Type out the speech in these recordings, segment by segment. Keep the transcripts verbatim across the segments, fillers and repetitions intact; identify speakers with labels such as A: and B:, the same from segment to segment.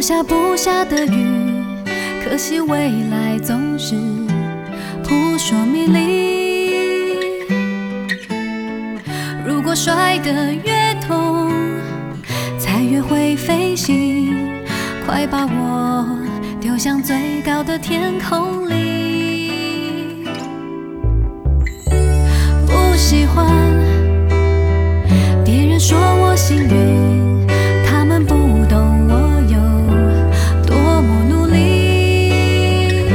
A: 下不下的雨，可惜未来总是扑朔迷离。如果摔得越痛，才越会飞行，快把我丢向最高的天空里。不喜欢别人说我幸运，他们不懂我有多么努力。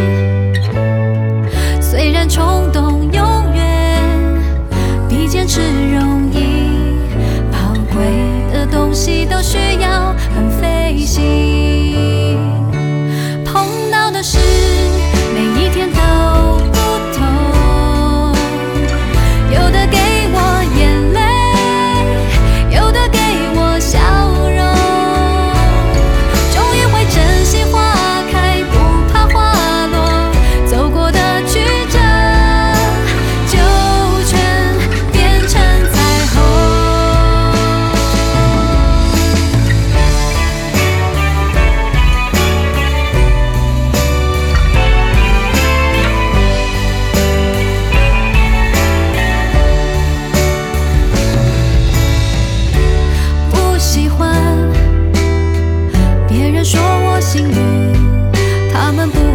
A: 虽然冲动永远比坚持容易，宝贵的东西都需要很费心。碰到的事每一天都不同，有的给我眼泪，有的给我笑容。终于会珍惜花开，不怕花落，走过的曲折就全变成彩虹。不喜欢别人说我幸运，他们不